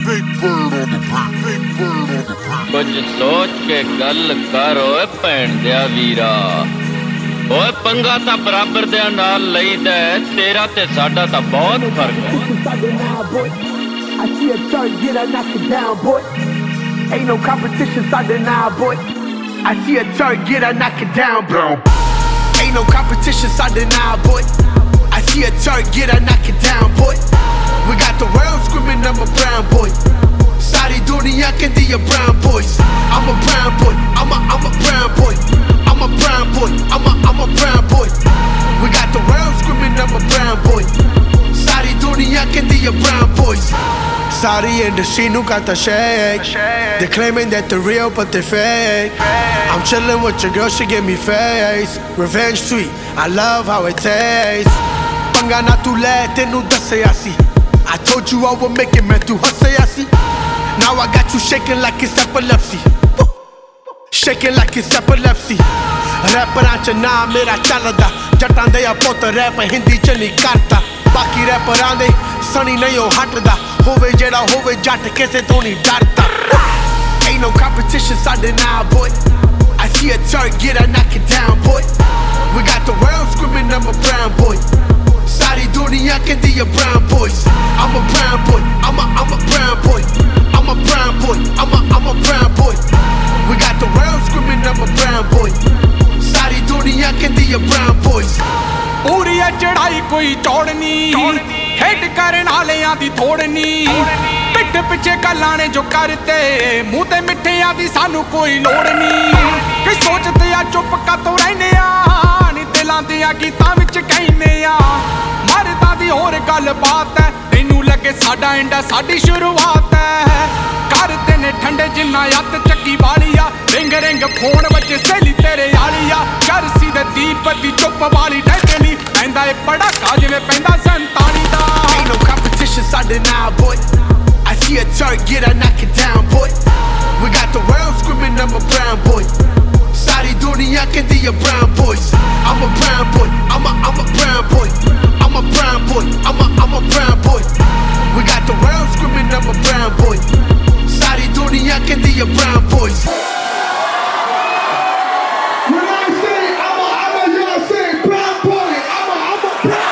कुछ सोच के गल कर ओए भैन दिया वीरा ओए पंगा ता बराबर दे नाल लईदा तेरा ते साडा ता बहुत फर्क है I see a third, get I knock it down, boy. Ain't no competition, side now, boy. I see a third, get I knock it down, bro. Ain't no competition, side now, boy. I see a third, get I knock it down, boy. We got the world screaming, I'm a brown boy. Saudi dunya can be a brown boys. I'm a brown boy, I'm a brown boy. I'm a brown boy, I'm a brown boy. We got the world screaming, I'm a brown boy. Saudi dunya can be a brown boys. Saudi industry nu got the shake. They claiming that they're real but they're fake. I'm chillin' with your girl, she give me face. Revenge sweet, I love how it tastes. Panga na tu le tenu dasaya si. I told you I would make it, man, tu hasaya si. Now I got you shaking like it's epilepsy. Shaking like it's epilepsy. Rapperan च नाम मेरा चलदा जट्टां दे पुत्त rap Hindi च नहीं करता बाकी रैपरां दे सनी नहीं हो हटदा होवे जेड़ा होवे जट किसे तो नहीं डरता Ain't no competition side now boy I see a turd get I knock it down boy We got the world screaming I'm a brown boy Saudi dunya can be a brown boys I'm a brown boy I'm a brown boy I'm a brown boy I'm a brown boy We got the world screaming I'm a brown boy Saudi dunya can be a brown boys पूरी चढ़ाई कोई चौड़नी hate करन वालियां दी थोड़नी पिठ पिछे गल्लां जो करते मुंह ते मिठियां दी सानू कोई लोड़ नहीं कि सोचते आ चुप कातों रहने आ नी दिलां दियां गीतां विच कहने आ मरदा दी होर गल बात है तैनू लगे साडा इंडा साडी शुरुआत है करते ने ठंडे जिन्ना अत चक्की वालिया रिंग रिंग फोन बच्चे सहेली तेरे आलिया चरसी दे दीप दी चुप वाली डैनी पैंदा ए पड़ाका जिवें पैंदा संतानी दा Ain't no competition side now boy I see a turd get I knock it down boy We got the world screaming I'm a brown boy Saudi dunya can be a brown boys I'm a brown boy I'm a brown boy I'm a brown boy I'm a brown boy We got the world screaming I'm a brown boy Saudi dunya can be a brown boys When I say I'm a, y'all say brown boy. I'm a brown